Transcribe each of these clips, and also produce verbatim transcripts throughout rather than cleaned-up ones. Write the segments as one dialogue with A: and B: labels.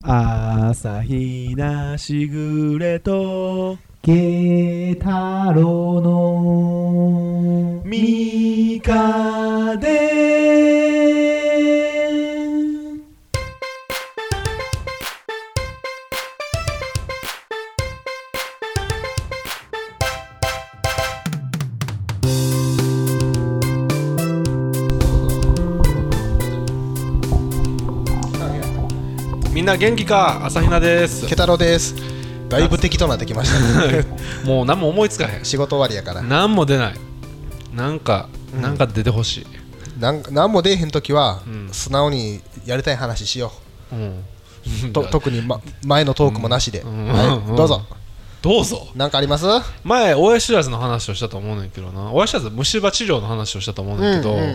A: 朝日なしぐれと
B: 慶太郎の
A: みかでみんな元気か。朝比奈です。
C: ケタロウです。だいぶ適当なってきましたね
A: もう何も思いつかへん。
C: 仕事終わりやから
A: 何も出ない。なんか、うん、なんか出てほしい。
C: なん何も出えへんときは、
A: うん、
C: 素直にやりたい話しよう、うん、と特に、ま、前のトークもなしで、うんはい、どうぞ
A: どうぞ。
C: なんかあります？
A: 前親知らずの話をしたと思うねんけどな。親知らず虫歯治療の話をしたと思うねんけど、うんうんうん、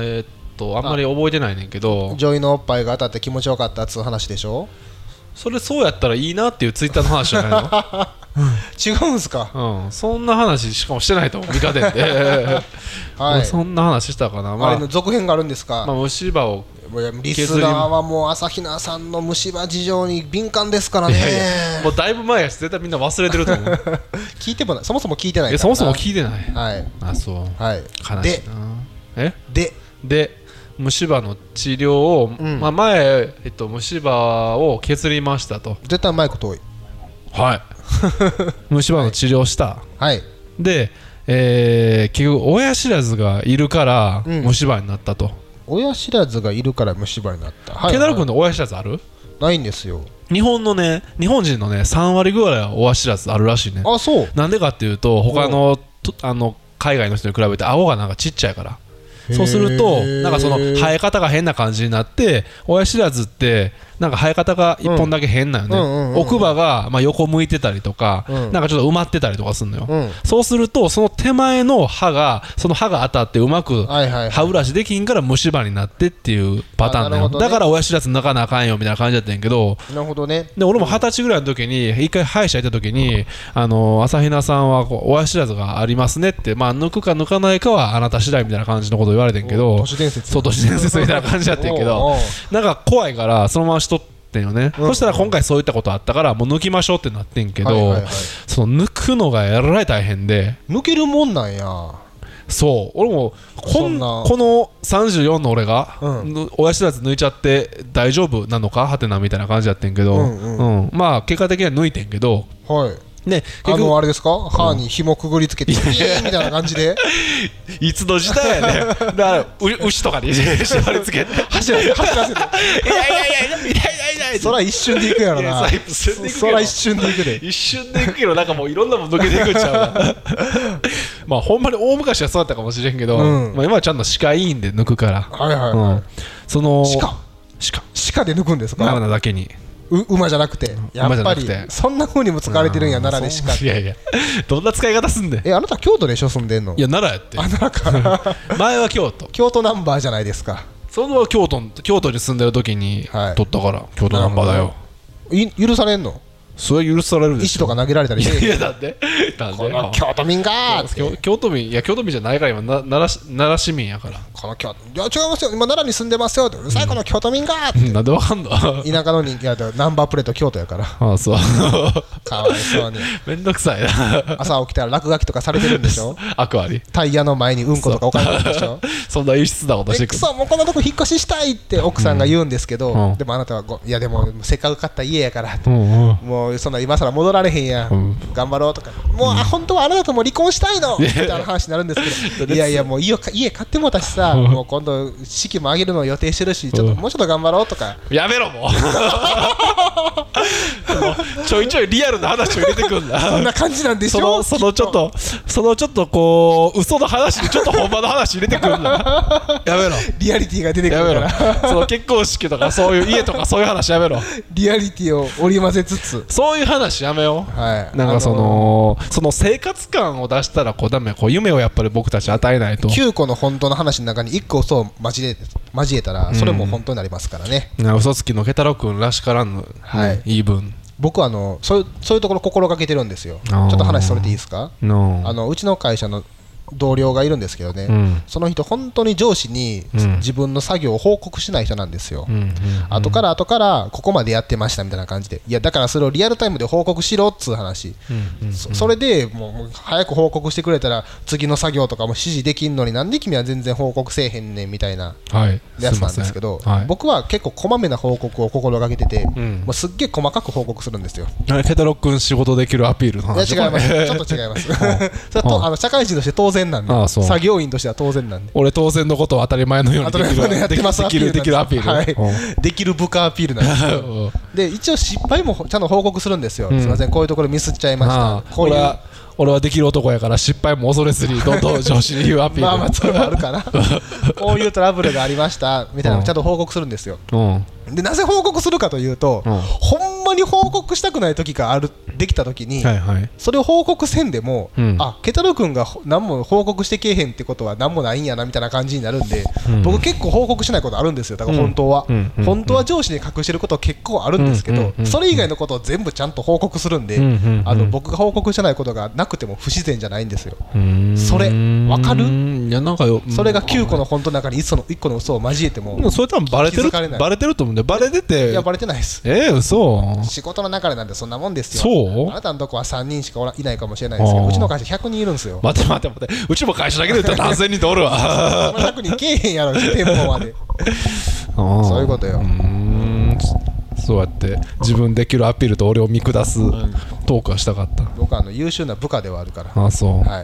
A: えー、っとあんまり覚えてないねんけど、
C: 女医のおっぱいが当たって気持ちよかったっつう話でしょ。
A: それそうやったらいいなっていうツイッターの話じゃないの
C: 違うんすか、
A: うん、そんな話しかもしてないと思う。ミカデンで、はい、そんな話したかな、まあ、
C: あれの続編があるんですか。
A: まあ、虫歯を
C: リスナーはもう朝比奈さんの虫歯事情に敏感ですからね。
A: いやいやもうだいぶ前やし絶対みんな忘れてると思う
C: 聞いてもない。そもそも聞いてないからな。
A: そもそも聞いてない、
C: はい、
A: あそう、はい、悲しいな。え
C: で
A: で虫歯の治療を、うんまあ、前、えっと、虫歯を削りましたと。
C: 絶対マイク遠い。
A: はい虫歯の治療した、
C: はい、
A: で、えー、結局親知らずがいるから虫歯になったと、
C: うん、親知らずがいるから虫歯になった。
A: ケダル君の親知らずある？
C: ないんですよ。
A: 日本のね、日本人のねさんわりぐらいは親知らずあるらしいね。
C: あ、そう。
A: なんでかっていうと他の、あの海外の人に比べて顎がなんかちっちゃいから。そうするとなんかその生え方が変な感じになって親知らずってなんか生え方がいっぽんだけ変なよね、うんうんうんうん、奥歯がまあ横向いてたりとか、うん、なんかちょっと埋まってたりとかするのよ、うん、そうするとその手前の歯がその歯が当たってうまく歯ブラシできんから虫歯になってっていうパターンだよ、ね、だから親知らず抜かなあかんよみたいな感じだったんやけど、
C: なるほどね。
A: で俺も二十歳ぐらいの時に一回歯医者行った時にあの朝比奈さんはこう親知らずがありますねって、まあ、抜くか抜かないかはあなた次第みたいな感じのことを言われてんけど、
C: 都市伝説
A: そう都市伝説みたいな感じだったんやけどなんか怖いからそのまましとってんよね、うん、そしたら今回そういったことあったからもう抜きましょうってなってんけど、はいはいはい、その抜くのがえらい大変で。
C: 抜けるもんなんや。
A: そう俺もこんこのさんじゅうよんの俺が、うん、親知らず抜いちゃって大丈夫なのかはてなみたいな感じだってんけど、うんうんうん、まあ結果的には抜いてんけど、
C: はいね、あのあれですか、うん、歯に紐くぐりつけて、うん、みたいな感じで
A: いつの時代やねだから牛とかに縛りつけて
C: 走らせて走らせてい
A: やいやいやいやいやいやいや
C: そら一瞬でいくやろな。そら一瞬でいくで
A: 一瞬でいくけどなんかもういろんなもん抜けていくんちゃうなまあほんまに大昔はそうだったかもしれんけど、うんまあ、今はちゃんと歯科医院で抜くから、
C: はいはいはい、うん、
A: その
C: 歯科
A: 歯科
C: 歯科で抜くんですか。
A: 奈良だけに
C: う馬じゃなくてやっぱりそんな風にも使われてるんや奈良でしか。
A: いやいやどんな使い方すんで。
C: えあなた京都でしょ住んでんの。
A: いや奈良やって。
C: あ奈良か
A: 前は京都
C: 京都ナンバーじゃないですか。
A: その京都京都に住んでる時に取ったから、はい、京都ナンバーだよ。
C: い許されんの。
A: それは許されるでしょ。
C: 石とか投げられたりして。
A: いやだってなんで
C: この京都民が
A: ー京都民いや京都民じゃないから今な奈良奈良市民やから。
C: この京都いや違いますよ今奈良に住んでますよってうるさいこの京都民がーって、
A: うん、なんでわかんの田
C: 舎の人いやナンバープレート京都やから。
A: ああそう
C: かわいそうに
A: めんどくさいな
C: 朝起きたら落書きとかされてるんでしょ
A: アクアリ
C: タイヤの前にうんことか置かれてるんでしょ
A: そんな異質なことしてくる。
C: くそもうこんなとこ引っ越ししたいって奥さんが言うんですけど、うん、でもあなたはごいやでもせっかく買った家やから、うんうん、もうそんな今更戻られへんや、うん、頑張ろうとかもう、うん、あ本当はあなたとも離婚したいのみたいな話になるんですけどいやいやもう家買ってもうたしさ、うん、もう今度式も上げるのを予定してるしちょっと、うん、もうちょっと頑張ろうとか。
A: やめろもうちょいちょいリアルな話を入れてくんだ
C: そんな感じなんでしょ。
A: その、そのちょっとそのちょっとこう嘘の話にちょっと本場の話入れてくんだやめろ
C: リアリティが出てくるから
A: やめろその結婚式とかそういう家とかそういう話やめろ
C: リアリティを織り交ぜつつ
A: そういう話やめよう、
C: はい、
A: なんかその、あのー、その生活感を出したらこうダメこう夢をやっぱり僕たち与えないと
C: きゅうこの本当の話の中にいっこ嘘を交え交えたらそれも本当になりますからね、
A: うん、嘘つきのケタロウ君らしからぬ、はい、言い分。
C: 僕はあのそういう、そういうところ心がけてるんですよ。ちょっと話それていいですか。
A: No.
C: あのうちの会社の同僚がいるんですけどね、
A: うん、
C: その人本当に上司に自分の作業を報告しない人なんですよ、うんうんうん、後から後からここまでやってましたみたいな感じで、いやだからそれをリアルタイムで報告しろっつう話、うんうんうん、そ, それでもう早く報告してくれたら次の作業とかも指示できんのになんで君は全然報告せえへんねんみたいなやつなんですけど、はい、僕は結構こまめな報告を心がけてて、うん、もうすっげえ細かく報告するんですよ。
A: ケタロックン仕事できるアピールの話。
C: いや違いますちょっと違いますそれはとあの社会人として当然なんで、作業員としては当然なんで、
A: 俺当然のことを当たり前のようにできる
C: やってます
A: できるできるアピール、
C: はい、できる部下アピールなんですよで一応失敗もちゃんと報告するんですよ、うん、すいませんこういうところミスっちゃいました、こういう
A: 俺は俺はできる男やから失敗も恐れずにどんどん上司に言うアピール
C: まあまあそれはあるかなこういうトラブルがありましたみたいなのをちゃんと報告するんですよ、うん、でなぜ報告するかというと、うん、ほんまに報告したくない時があるできた時に、はいはい、それを報告せんでも、うん、あケタロ君が何も報告してけえへんってことは何もないんやなみたいな感じになるんで、うん、僕結構報告しないことあるんですよ。だから本当は、うんうん、本当は上司に隠してること結構あるんですけど、うんうん、それ以外のことを全部ちゃんと報告するんで、うんうん、あの僕が報告してないことがなくても不自然じゃないんですよ。それ分かる？
A: いやなんかよ
C: それがきゅうこの本当の中にいっこの嘘を交えても
A: それ多分バレてるバレてると思うんで、バレてて
C: いやバレてないです。
A: えー、嘘。
C: 仕事の中でなんてそんなもんですよ。
A: そう？
C: あなたのとこはさんにんしかおらいないかもしれないですけど、うちの会社ひゃくにんいるんですよ。
A: 待って待って待って、うちも会社だけで言ったら何千人とおるわ
C: ひゃくにんけえへんやろ店舗までそういうことよ。うーん、
A: そうやって自分できるアピールと俺を見下すトークはしたかった。
C: 僕はあの優秀な部下ではあるから。
A: ああそう、はい、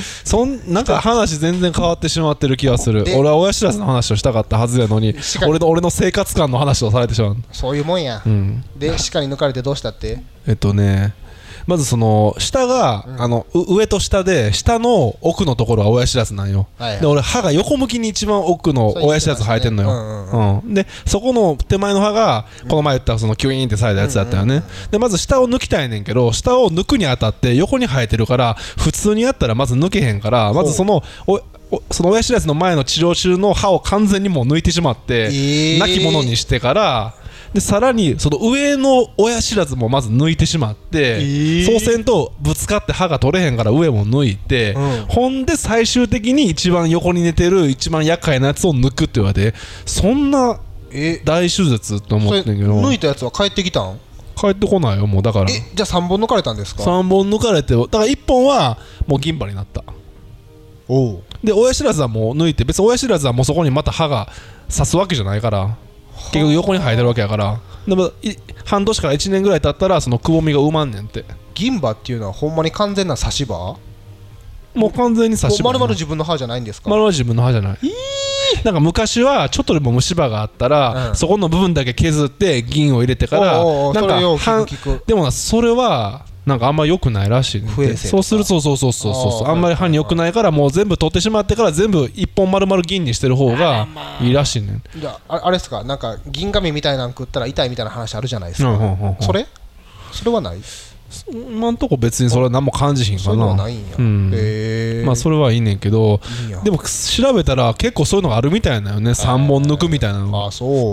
A: そんなんか話全然変わってしまってる気がする。俺は親知らずの話をしたかったはずやのに俺の俺の生活感の話をされてしまう。
C: そういうもんや、うん、で鹿に抜かれてどうしたって。
A: えっとねまずその下が、うん、あの上と下で下の奥のところが親知らずなんよ、はいはい、で俺歯が横向きに一番奥の親知らず生えてんのよ、うんうんうん、でそこの手前の歯がこの前言ったそのキュイーンってされたやつだったよね、うんうんうん、でまず下を抜きたいねんけど下を抜くにあたって横に生えてるから普通にやったらまず抜けへんからまずそのおその親知らずの前の治療中の歯を完全にもう抜いてしまって、えー、亡き者にしてからでさらにその上の親知らずもまず抜いてしまって、えー、そうせんとぶつかって歯が取れへんから上も抜いて、うん、ほんで最終的に一番横に寝てる一番厄介なやつを抜くって言われて、そんな大手術って思ってんけど、
C: 抜いたやつは帰ってきたん？
A: 帰ってこないよもう。だから
C: えじゃあさんぼん抜かれたんですか？
A: さんぼん抜かれて、だからいっぽんはもう銀歯になった。おうで親知らずはもう抜いて、別に親知らずはもうそこにまた歯が刺すわけじゃないから結局横に生えてるわけやから、でも半年からいちねんぐらい経ったらそのくぼみが埋まんねんって。
C: 銀歯っていうのはほんまに完全な差し歯？
A: もう完全に差し歯。
C: 丸々自分の歯じゃないんですか？
A: 丸々自分の歯じゃない。えー、なんか昔はちょっとでも虫歯があったら、うん、そこの部分だけ削って銀を入れてからなんかでもなそれはなんかあんま良くないらしい、ね、そうするとそうそうそうそうそうあんまり歯に良くないからもう全部取ってしまってから全部一本丸々銀にしてる方がいいらしいねん。
C: じゃああれですか、なんか銀紙みたいなの食ったら痛いみたいな話あるじゃないですか、うんうんうんうん、それそれはない？
A: 今んとこ別にそれは何も感じひんかな。
C: そういうのはないんや、うん、へー、ま
A: あそれはいいねんけど、いいでも調べたら結構そういうのがあるみたいなよね。さんぼん抜くみたいなの。
C: あそう、
A: うん、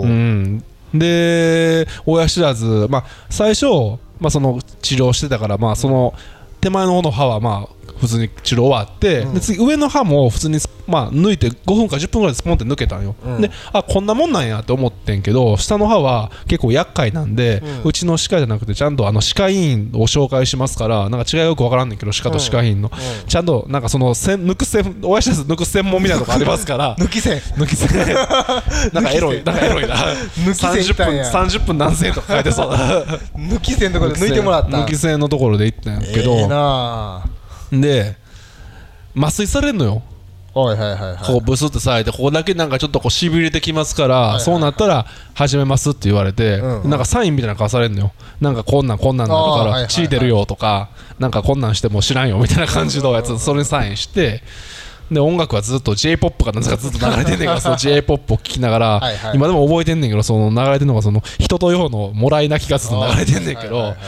A: で親知らず、まあ最初まあ、その治療してたから、まあ、その手前の方の歯はまあ普通に治療終わって、うん、で次上の歯も普通にまあ抜いてごふんかじゅっぷんぐらいでスポンって抜けたんよ、うん、であこんなもんなんやって思ってんけど、下の歯は結構厄介なんで、うん、うちの歯科じゃなくてちゃんとあの歯科医院を紹介しますから、なんか違いよく分からんねんけど歯科と歯科医院の、うんうん、ちゃんとなんかそのせん抜く専親知らず抜く専門みたいなとこありますから
C: 抜き線
A: 抜き線なんかエロいなんかエロいな抜き線さんじゅっぷんさんじゅっぷん何千円とか書いてそう
C: 抜き線のところで抜いてもらった
A: 抜き線のところで行ったんやけど、えー、なで麻酔されんのよ。
C: はいはいはいはい、
A: こうブスってされてここだけなんかちょっとこうしびれてきますから、はいはいはい、そうなったら始めますって言われて、うんうん、なんかサインみたいなの交わされんのよ。なんかこんなんこんなんなるから、はいはいはい、血出るよとかなんかこんなんしても知らんよみたいな感じのやつ、うんうんうん、それにサインしてで音楽はずっと J-ポップ かなんかずっと流れてんねんけどその J-ポップ を聴きながらはい、はい、今でも覚えてんねんけど、その流れてんのがその人とようのもらい泣きがずっと流れてんねんけど、はいはいはい、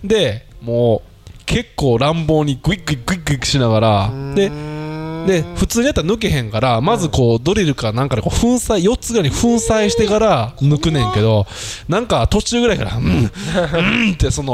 A: でもう結構乱暴にグイグイグイグイしながらでで普通にやったら抜けへんからまずこうドリルかなんかでこう粉砕よっつぐらいに粉砕してから抜くねんけど、なんか途中ぐらいからうんうんってその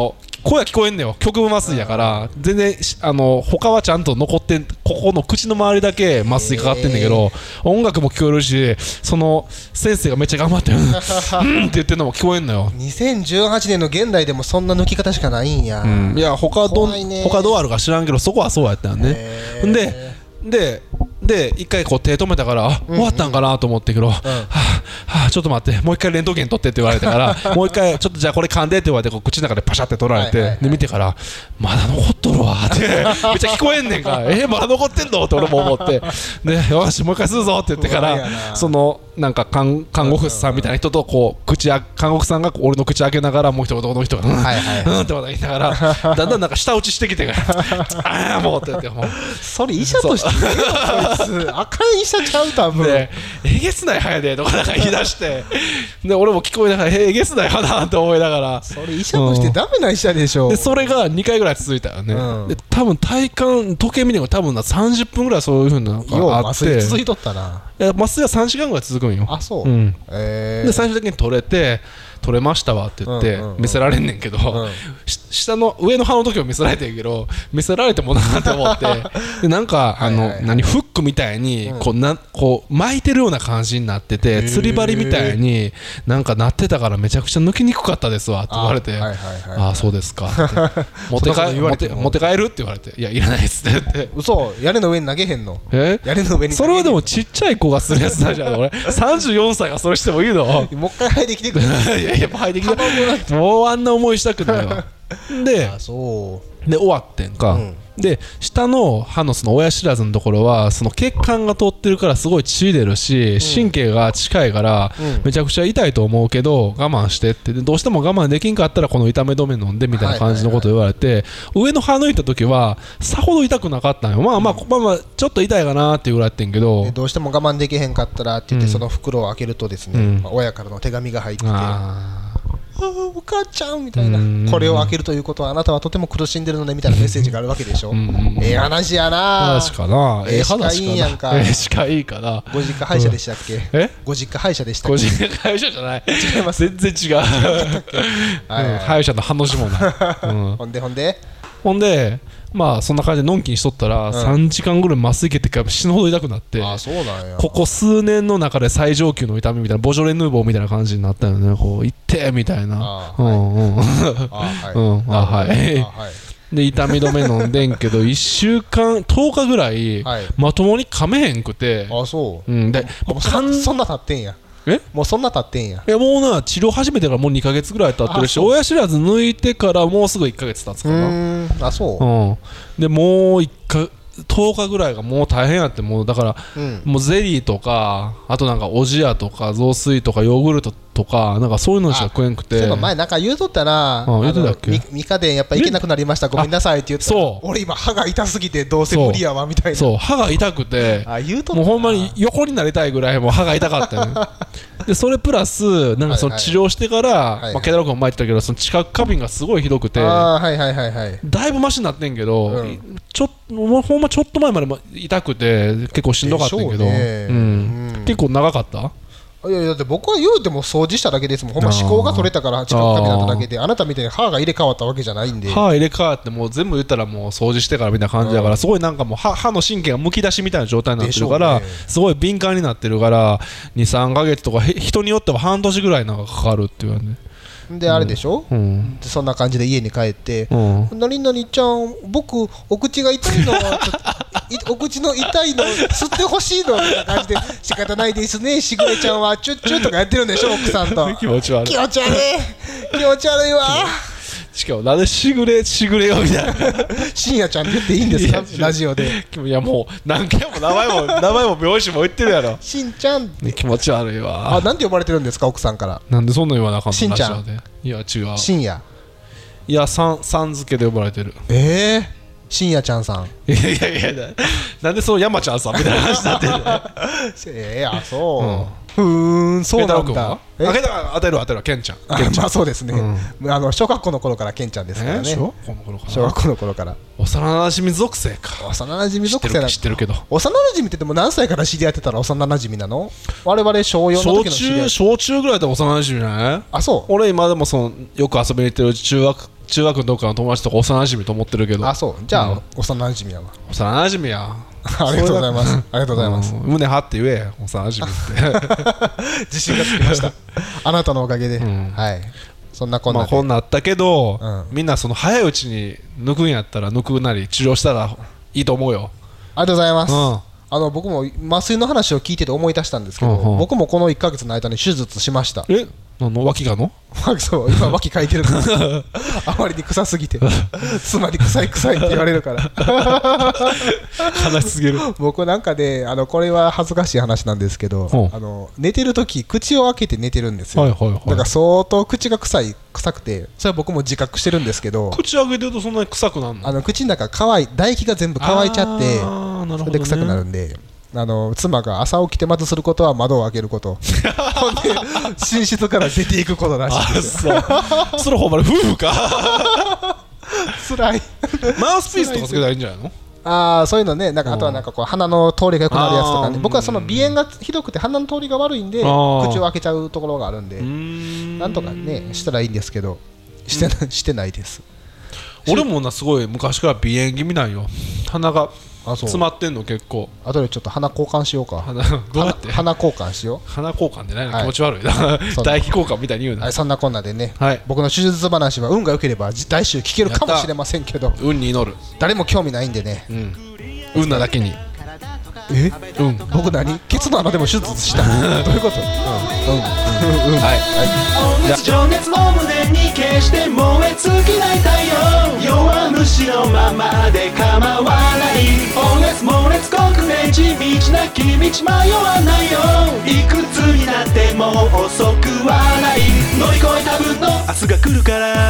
A: 声は聞こえんねよ。局部麻酔やから全然あの他はちゃんと残ってん、ここの口の周りだけ麻酔かかってんだけど、音楽も聞こえるし、その先生がめっちゃ頑張ってるうんって言ってるのも聞こえんのよ。
C: にせんじゅうはちねんの現代でもそんな抜き方しかないんや、うん、
A: いや他ど他どうあるか知らんけどそこはそうやったよね。ででで一回こう手止めたから、うんうん、終わったんかなと思ってけど、うん、はあ、はあ、ちょっと待ってもう一回レントゲン取ってって言われたからもう一回ちょっとじゃあこれ噛んでって言われてこう口の中でパシャって取られて、はいはいはい、で見てからまだ残っとるわってめっちゃ聞こえんねんかえー、まだ残ってんのって俺も思ってでよしもう一回するぞって言ってからそのなんか看看護婦さんみたいな人とこう口あ看護婦さんが俺の口開けながらもう一言の人がうんはいはい、うんって言いながらだんだんなんか舌打ちしてきてからああもうって言ってもう
C: それ医者としてあかん医者ちゃう多分
A: でえげつない早でとかなんか言い出してで俺も聞こえながらえげつない派だって思いながら
C: それ医者としてダメな医者でしょ、
A: うん、でそれがにかいぐらい続いたよね、うん、で多分体感時計見ても多分なさんじゅっぷんぐらいそういう風なのがあって
C: 続いとったない
A: や麻酔はさんじかんぐらい続くんよ。
C: あそう、
A: うん
C: えー、
A: で最終的に取れて取れましたわって言って見せられんねんけど、うんうん、下の上の歯の時は見せられてるけど見せられてもなって思ってでなんかあの、はいはいはい、何フックみたいにこうなこう巻いてるような感じになってて釣り針みたいになんかなってたからめちゃくちゃ抜きにくかったですわって言われて あ,、はいはいはいはい、あそうですかって持って帰持って持って帰るって言われていやいらないですって言って
C: 嘘屋根の上に投げへんの
A: え
C: 屋根の上に
A: それはでもちっちゃい子がするやつなんじゃない俺さんじゅうよんさいがそれしてもいいの
C: もう一回生えてきてくれ
A: いやいや生えてきてもうあんな思いしたくないわで
C: あそう
A: で終わってんか、うん、で下の歯のその親知らずのところはその血管が通ってるからすごい血出るし、うん、神経が近いから、うん、めちゃくちゃ痛いと思うけど我慢してってでどうしても我慢できんかったらこの痛め止め飲んでみたいな感じのこと言われて、はいはいはい、上の歯抜いた時はさほど痛くなかったんよ。まあまあ、うん、まあまあちょっと痛いかなっていうぐらいやってんけど
C: どうしても我慢できへんかったらって言って、うん、その袋を開けるとですね、うんまあ、親からの手紙が入っててあお母ちゃんみたいなこれを開けるということはあなたはとても苦しんでるのねみたいなメッセージがあるわけでしょええ話やな
A: 話かな
C: ええ話いいやんか
A: ええしかいいかな
C: ご実家歯医者でしたっけ、うん、
A: え
C: ご実家歯医者でしたっけ
A: ご実家歯医者じゃない
C: 違います
A: 全然違う歯医者の歯の字もない、うん、
C: ほんでほんで
A: ほんでまあそんな感じでのんきにしとったらさんじかんぐらい麻酔受けてから死ぬほど痛くなって
C: あそうなんや
A: ここ数年の中で最上級の痛みみたいなボジョレ・ヌーボーみたいな感じになったよねこういってみたいなうんうんあはいで痛み止め飲んでんけどいっしゅうかんとおかぐらいまともに噛めへんくて
C: あそう、
A: うん、で
C: もうそんなそんな経ってんや
A: え
C: もうそんな経ってんや
A: いやもうな治療始めてからもうにかげつぐらい経ってるし親知らず抜いてからもうすぐいっかげつ経つかな
C: うんあそう、
A: うん、でもういっかとおかぐらいがもう大変やってもうだから、うん、もうゼリーとかあとなんかおじやとか雑炊とかヨーグルトとかなんかそういうのしか食えんくて
C: そういえば前なんか言うとったな
A: あ言うとったっけ
C: ミカデンやっぱ行けなくなりましたごめんなさいって言って
A: そう
C: 俺今歯が痛すぎてどうせ無理やわみたいな
A: そう歯が痛くて
C: あ言うとった
A: もうほんまに横になりたいぐらいもう歯が痛かったよねでそれプラスなんかその治療してから
C: はいはい
A: まあケダロ君も前言ったけどその知覚過敏がすごいひどくて
C: あはいはいはいはい
A: だいぶマシになってんけど、
C: うん、
A: ちょっもうほんまちょっと前まで痛くて結構しんどかったんけど、ねうんうん、結構長かった
C: いやいやだって僕は言うても掃除しただけですもんほんま思考が取れたから知覚過敏だっただけであなたみたいに歯が入れ替わったわけじゃないんで
A: 歯入れ替わってもう全部言ったらもう掃除してからみたいな感じだから、うん、すごいなんかもう 歯, 歯の神経がむき出しみたいな状態になってるから、ね、すごい敏感になってるからにさんかげつとか人によっては半年ぐらいなんかかかるっていうね
C: であれでしょ、うん、でそんな感じで家に帰って「何々ちゃん僕お口が痛いのお口の痛いの吸ってほしいの」みたいな感じで「仕方ないですねしぐれちゃんはチュッチュッ」とかやってるんでしょ奥さんと
A: 気持ち悪い
C: 気持ち悪い気持ち悪いわ
A: しかもなんでしぐれしぐれよみたいな
C: 深夜ちゃんって言っていいんですかラジオで
A: いやもう何回も名前も名前も名字も言ってるやろ
C: しんちゃん
A: 気持ち悪いわ
C: あなんて呼ばれてるんですか奥さんから
A: なんでそんな言わなあかんの
C: しんちゃん
A: いや違う
C: 深夜
A: いやさんさん付けで呼ばれてる
C: ええー、深夜ちゃんさん
A: いやいやいやなんでそう山ちゃんさんみたいな話になってんの
C: ええー、あそう、うんふーんそうなんだ
A: え当てる当てる当てるケンちゃん
C: まあそうですね、うん、あの小学校の頃からケンちゃんですからね、
A: えー、小学校の頃から
C: 小学校の頃から
A: 幼馴染属性か
C: 幼馴染属性だ
A: 知ってるけど
C: 幼馴染ってでも何歳から知り合ってたら幼馴染なの我々小よんの時の知り合い
A: 小中小中ぐらいで幼馴染じゃない
C: あそう
A: 俺今でもそのよく遊びに行ってる中学中学のどっかの友達とか幼馴染と思ってるけど。
C: あ、そうじゃあ、うん、幼馴染やわ。
A: 幼馴染や
C: ありがとうございます。ありがとうございます。
A: 胸張って言え幼馴染って
C: 自信がつきましたあなたのおかげで、うん、はい。そんなこんなで、
A: まあ、こんなあったけど、うん、みんなその早いうちに抜くんやったら抜くなり治療したらいいと思うよ。
C: ありがとうございます、うん、あの僕も麻酔の話を聞いてて思い出したんですけど、うんうん、僕もこのいっかげつの間に手術しました。
A: えあの脇がの
C: そう今脇かいてるからあまりに臭すぎてつまり臭い臭いって言われるから
A: 悲しすぎる。
C: 僕なんかで、ね、あのこれは恥ずかしい話なんですけど、あの寝てるとき口を開けて寝てるんですよ、はいはいはい、だから相当口が臭い臭くて、それは僕も自覚してるんですけど、
A: 口開けてるとそんなに臭くなるの？
C: あの口の中乾い唾液が全部乾いちゃって、ね、それで臭くなるんで、あの妻が朝起きてまずすることは窓を開けることほんで寝室から出ていくことらしいですよ。
A: それほんまに夫婦か
C: つらい。
A: マウスピースとかつけたらいいんじゃないの？
C: ああそういうのね、なんかあとはなんかこう鼻の通りが良くなるやつとかね。僕はその鼻炎がひどくて鼻の通りが悪いんで口を開けちゃうところがあるんで、なんとかねしたらいいんですけど、してな、してないです。
A: 俺もなすごい昔から鼻炎気味なんよ。鼻が詰まってんの結構。
C: あとでちょっと鼻交換しようか。
A: 鼻どうやって
C: 鼻交換しよう。
A: 鼻交換でないの、はい、気持ち悪いな唾液交換みたいに言うな、
C: はい、そんなこんなでね、はい、僕の手術話は運が良ければ来週聞けるかもしれませんけど、
A: 運に祈る。
C: 誰も興味ないんでね、うん、
A: 運なだけに。
C: え、うん、僕何ケツの穴でも手術したどういうこと？うんうんうんうん、はいはい。情熱を胸に消して燃え尽きない太陽、弱虫のままで構わない。猛烈猛烈国連地道なき道迷わないよ。いくつになっても遅くはない。乗り越えた分の明日が来るから